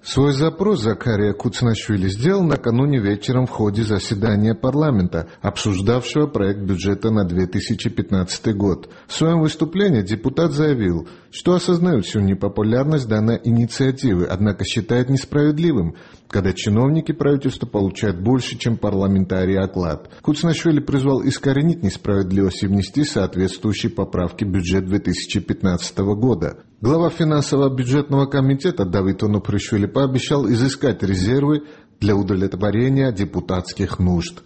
Свой запрос Закария Куцнашвили сделал накануне вечером в ходе заседания парламента, обсуждавшего проект бюджета на 2015 год. В своем выступлении депутат заявил, что осознает всю непопулярность данной инициативы, однако считает несправедливым, когда чиновники правительства получают больше, чем парламентарий оклад. Куцнашвили призвал искоренить несправедливость и внести соответствующие поправки в бюджет 2015 года. Глава финансово-бюджетного комитета Давид Онопришвили пообещал изыскать резервы для удовлетворения депутатских нужд.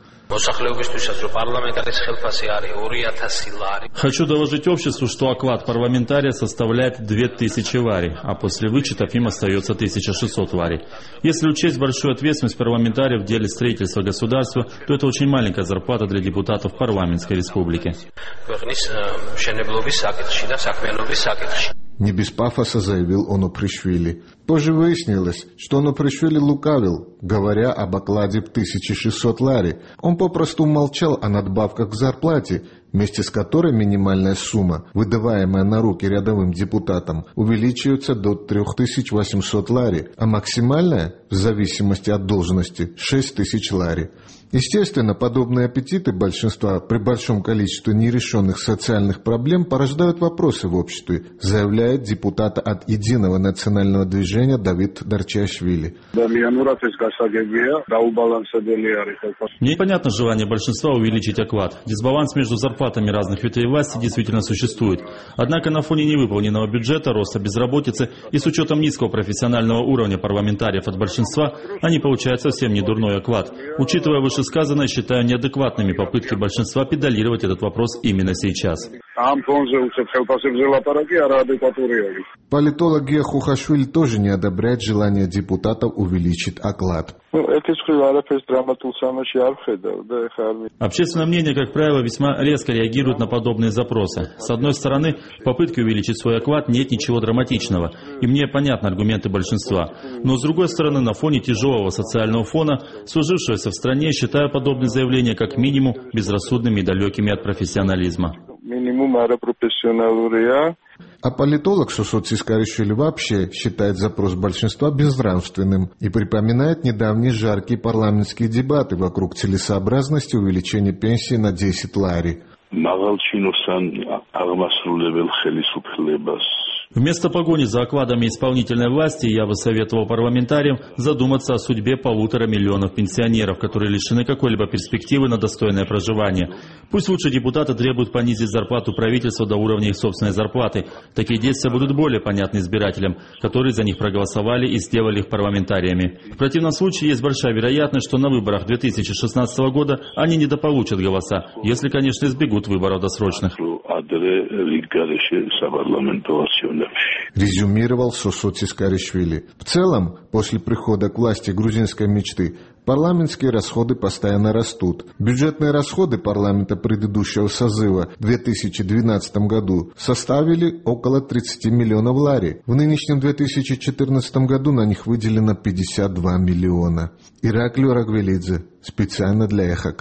Хочу доложить обществу, что оклад парламентария составляет 2000 лари, а после вычетов им остается 1600 лари. Если учесть большую ответственность парламентариев в деле строительства государства, то это очень маленькая зарплата для депутатов парламентской республики. Не без пафоса заявил Онопришвили. Позже выяснилось, что Онопришвили лукавил, говоря об окладе в 1600 лари. Он попросту умолчал о надбавках к зарплате, вместе с которой минимальная сумма, выдаваемая на руки рядовым депутатам, увеличивается до 3800 лари, а максимальная, в зависимости от должности, 6000 лари. Естественно, подобные аппетиты большинства при большом количестве нерешенных социальных проблем порождают вопросы в обществе, заявляет депутат от Единого национального движения Давид Дарчиашвили. Мне понятно желание большинства увеличить оклад. Дисбаланс между зарплатами разных ветвей власти действительно существует. Однако на фоне невыполненного бюджета, роста безработицы и с учетом низкого профессионального уровня парламентариев от большинства, они получают совсем не дурной оклад. Учитывая вышесказанное, считаю неадекватными попытки большинства педалировать этот вопрос именно сейчас. Политолог Гия Хухашвили тоже не одобряет желание депутатов увеличить оклад. Общественное мнение, как правило, весьма резко реагирует на подобные запросы. С одной стороны, в попытке увеличить свой оклад нет ничего драматичного, и мне понятны аргументы большинства. Но с другой стороны, на фоне тяжелого социального фона, сложившегося в стране, считаю подобные заявления как минимум безрассудными и далекими от профессионализма. А политолог Сосо Цискаришвили вообще считает запрос большинства безнравственным и припоминает недавние жаркие парламентские дебаты вокруг целесообразности увеличения пенсии на 10 лари. Вместо погони за окладами исполнительной власти я бы советовал парламентариям задуматься о судьбе 1,5 миллиона пенсионеров, которые лишены какой-либо перспективы на достойное проживание. Пусть лучше депутаты требуют понизить зарплату правительства до уровня их собственной зарплаты. Такие действия будут более понятны избирателям, которые за них проголосовали и сделали их парламентариями. В противном случае есть большая вероятность, что на выборах 2016 года они недополучат голоса, если, конечно, избегут выборов досрочных. Резюмировал Сосо Цискаришвили. В целом, после прихода к власти грузинской мечты, парламентские расходы постоянно растут. Бюджетные расходы парламента предыдущего созыва в 2012 году составили около 30 миллионов лари. В нынешнем 2014 году на них выделено 52 миллиона. Ираклио Рагвелидзе. Специально для Эхо.